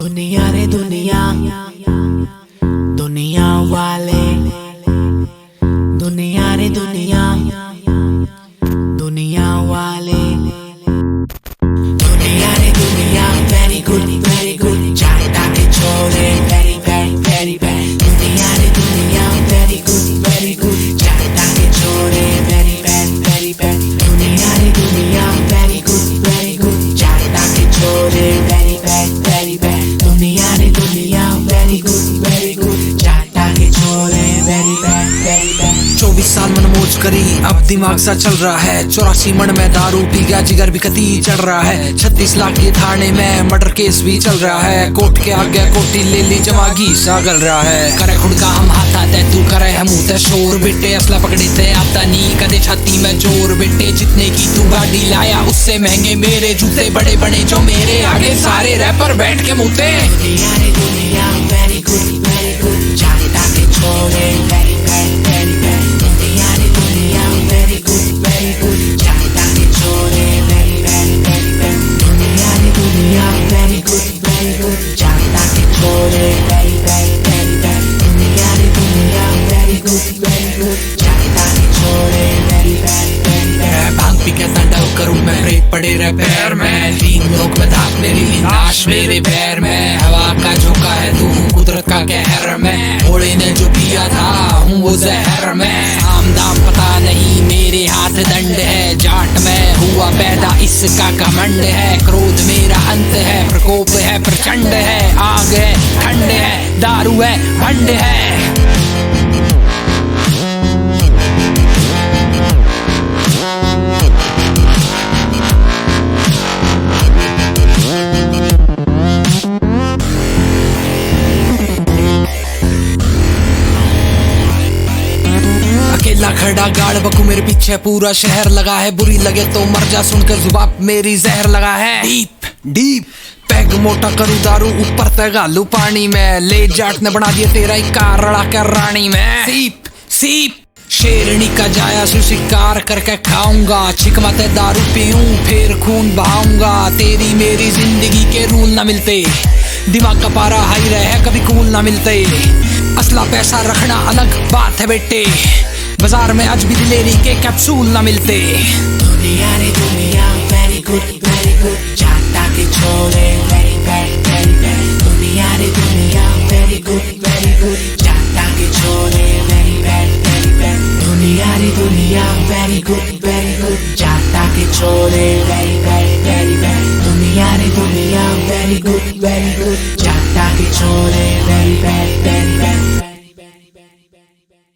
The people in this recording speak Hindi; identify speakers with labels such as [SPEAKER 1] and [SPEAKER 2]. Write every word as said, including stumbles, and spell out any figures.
[SPEAKER 1] दुनिया रे दुनिया, दुनिया वाले, दुनिया रे दुनिया, दुनिया वाले, दुनिया रे दुनिया, very good, very good, चाहता के छोड़े, very very very bad, दुनिया रे दुनिया, very good, very good, चाहता के छोड़े, very bad, very bad, दुनिया रे दुनिया, very good, very good, चाहता के छोड़े, very bad, very bad, दुनिया रे दुनिया, very good, very good, चाहता के छोड़े, very bad, very bad।
[SPEAKER 2] चौबीस साल मन मौज करी, अब दिमाग सा चल रहा है। चौरासी मन में दारू पी गया, जिगर भी कती चढ़ रहा है। छत्तीस लाख के थाने में मर्डर केस भी चल रहा है। कोर्ट के आगे कोटी ले ली, जमागी सा गल रहा है। करे खुद का हम हाथ आते, तू करे हम मुँह शोर बेटे। असला पकड़े थे आता नी कदे छाती में जोर बेटे। जितने की तू गाड़ी लाया उससे महंगे मेरे जूते, बड़े बड़े जो मेरे आगे सारे रैपर बैठ के मुँहते।
[SPEAKER 1] दुनिया रे दुनिया, very good, very good, चाहता के छोड़े, very bad, very bad, दुनिया रे दुनिया, very good, very good, चाहता के छोड़े, very bad, very bad, दुनिया रे दुनिया, very good, very good, चाहता के छोड़े, very bad, very bad, दुनिया रे दुनिया, very good, very good, चाहता के छोड़े, very bad, very bad।
[SPEAKER 2] भांग पी के संडल करूं मैं, ब्रेक पड़े रहे पैर में। तीन लोग में धाक मेरी लाश मेरे पैर में। हवा का झोंका है तू, कुदरत का कहर में। घोड़े ने जो पिया था हूँ वो जहर में। आम दाम पता नहीं मेरे हाथ दंड है। जाट में हुआ पैदा इसका घमंड है। क्रोध मेरा अंत है, प्रकोप है प्रचंड है। आग है ठंड है, दारू है भंड है। अकेला खड़ा गाड़ बकू मेरे पीछे पूरा शहर लगा है। बुरी लगे तो मर जा, सुनकर जुबान मेरी जहर लगा है। डीप डीप पैग मोटा करूं दारू, ऊपर तगालू पानी में। ले जाट ने बना दिया तेरा ही कार रड़ा कर रानी में। सीप सीप शेरनी का जाया सु शिकार करके खाऊंगा। छिकमते दारू पीऊं फिर खून बहाऊंगा। तेरी मेरी जिंदगी के रूल ना मिलते, दिमाग का पारा हाई रहे कभी कूल ना मिलते। असला पैसा रखना अलग बात है बेटे, बाजार में आज भी दिलेरी के कैप्सूल ना मिलते।
[SPEAKER 1] दुनिया रे दुनिया, very good, very good, चाहता के छोड़े, very bad, very bad, दुनिया रे दुनिया, very good, very good, चाहता के छोड़े, very bad, very bad, दुनिया रे दुनिया, very good, very good, चाहता के छोड़े, very bad, very bad, दुनिया रे दुनिया, very good, very good, चाहता के छोड़े, very bad।